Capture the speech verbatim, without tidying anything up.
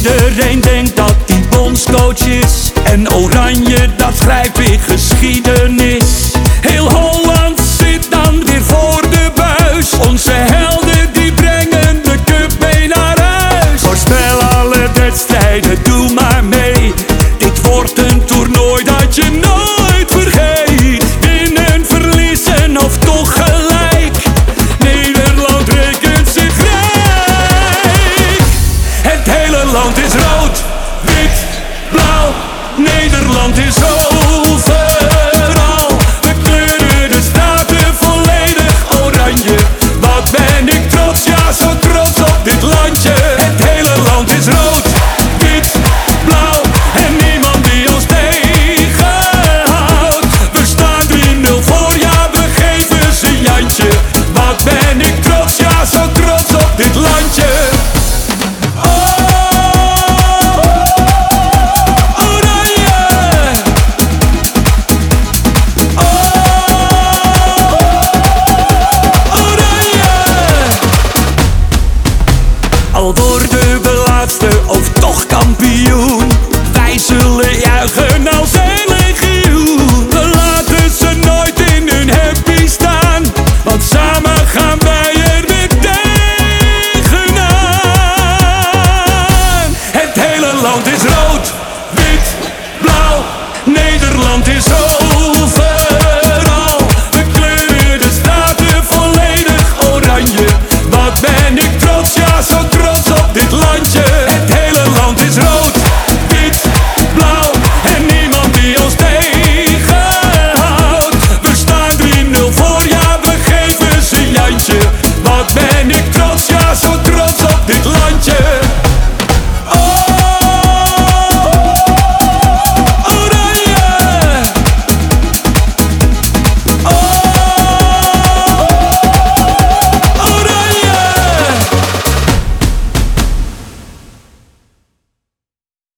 Iedereen denkt dat die bondscoach is, en Oranje dat schrijft weer geschiedenis. Heel Holland zit dan weer voor de buis. Onze helden die brengen de cup mee naar huis. Voorspel alle wedstrijden, doe maar mee. Dit wordt een toernooi dat je nooit vergeet. Winnen, verliezen of toch gelijk, Nederland rekent zich rijk. Het hele land is rood, wit, blauw. Nederland is overal. We kleuren de straten volledig oranje. Wat ben ik trots, ja zo trots op dit landje. Het hele land is rood, wit, blauw. En niemand die ons tegenhoudt. We staan drie nul voor, ja we geven ze Jantje. Wat ben ik trots, ja zo trots op dit landje. Al worden we laatste of toch kampioen, wij zullen juichen als een